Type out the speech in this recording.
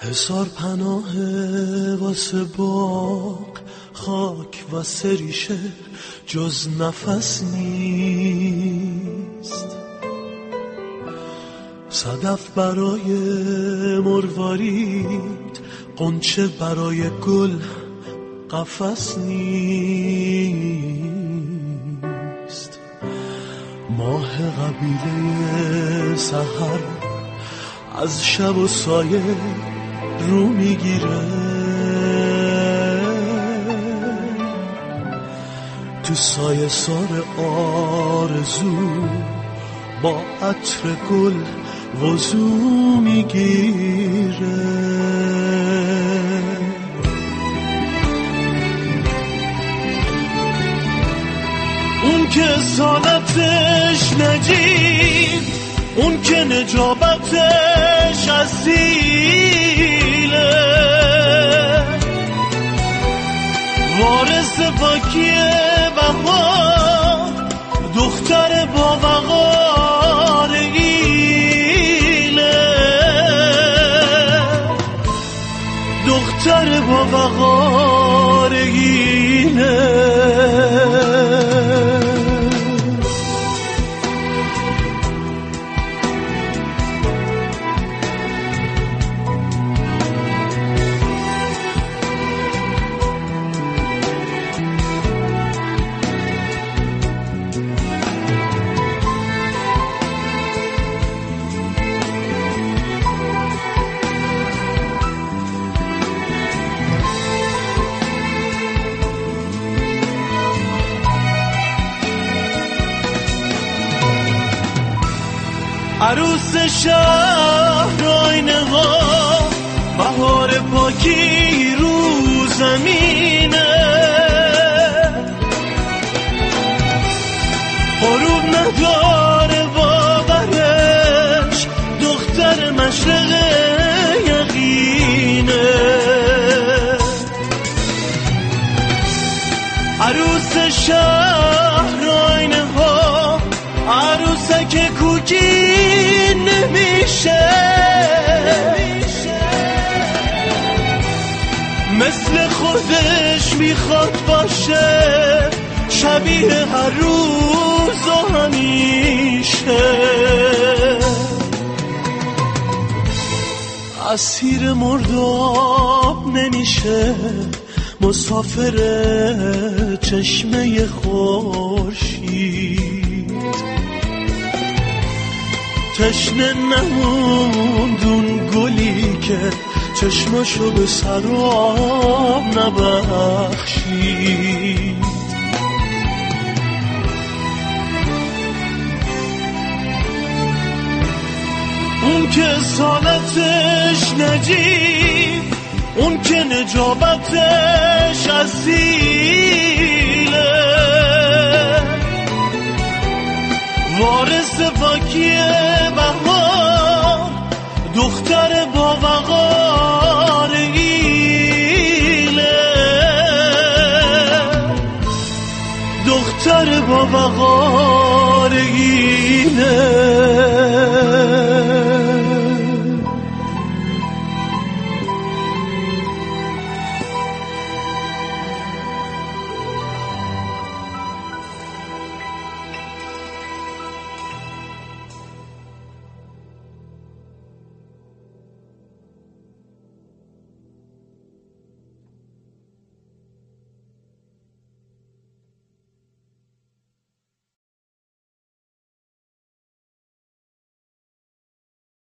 هزار پناه واسه باغ، خاک واسه ریشه جز نفس نیست. صدف برای مروارید، قنچه برای گل قفس نیست. ماه قبیله سحر از شب و سایه رو میگیره، تو سایه سار آرزو با عطر گل وضو میگیره. اون که سالتش نجیب، اون که نجابتش اصیله، وارث پاکی بهار، دختر با وقار ایله، دختر با وقار ایله. عروس شهر آینه ها، بهار پاکی رو زمینه، غروب نداره باورش، دختر مشرق یقینه. عروس شهر آینه ها، عروسک کوکی نمیشه، مثل خودش میخواد باشه، شبیه هر روز و همیشه. اسیر مرداب نمیشه، مسافر چشمه خورشید، تشنه نموندون گلی که چشمشو به سراب نبخشید. اون که سالتش نجیب، اون که نجابتش اصیله، وارث پاکی بهار، دختر با وقار ایله، دختر با وقار